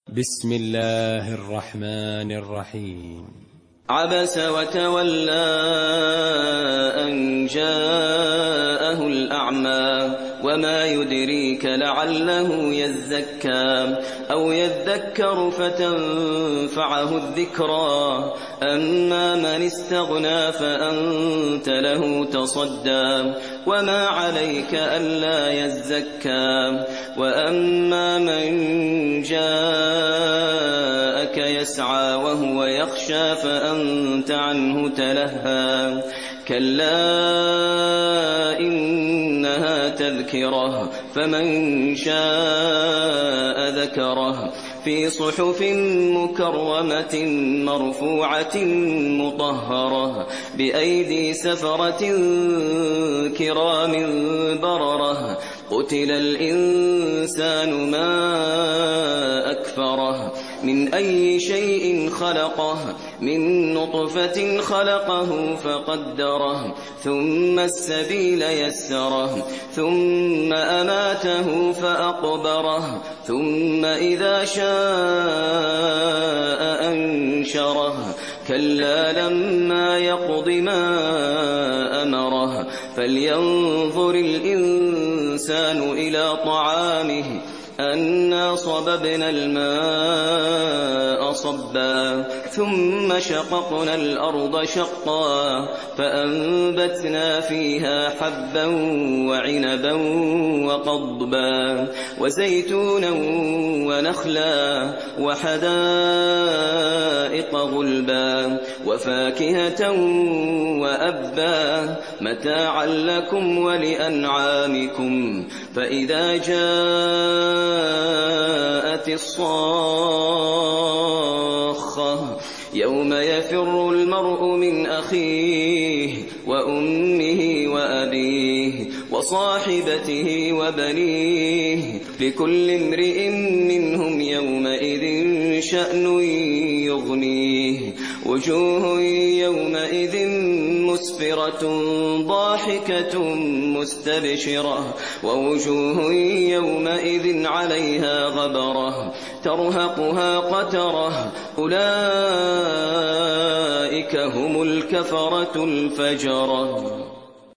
بسم الله الرحمن الرحيم. عبس وتولى أن جاءه الأعمى وما يدريك لعله يزكى أو يذكر فتنفعه الذكرى أما من استغنى فأنت له تصدى وما عليك ألا يزكى وأما من جاءك يسعى وهو يخشى فأنت عنه تلهى كلا إنها تذكرة فمن شاء ذكره في صحف مكرمة مرفوعة مطهرة بأيدي سفرة كرام بررة قتل الإنسان ما أكفره من أي شيء خلقه من نطفة خلقه فقدره ثم السبيل يسره ثم أماته فأقبره ثم إذا شاء أنشره كلا لما يقض ما أمره فلينظر الإنسان إلى طعامه أنا صببنا الماء صبا ثم شققنا الأرض شقا فأنبتنا فيها حبا وعنبا وقضبا وزيتونا ونخلا وحدائق غلبا وفاكهة وأبا متاعا لكم ولأنعامكم فإذا جاءت الصاخة يوم يفر المرء من أخيه وأمه وأبيه وصاحبته وبنيه لكل امرئ منهم يومئذ شأن يغنيه وجوه يومئذ مسفرة ضاحكة مستبشرة ووجوه يومئذ عليها غبرة ترهقها قترة أولئك هم الكفرة الفجرة.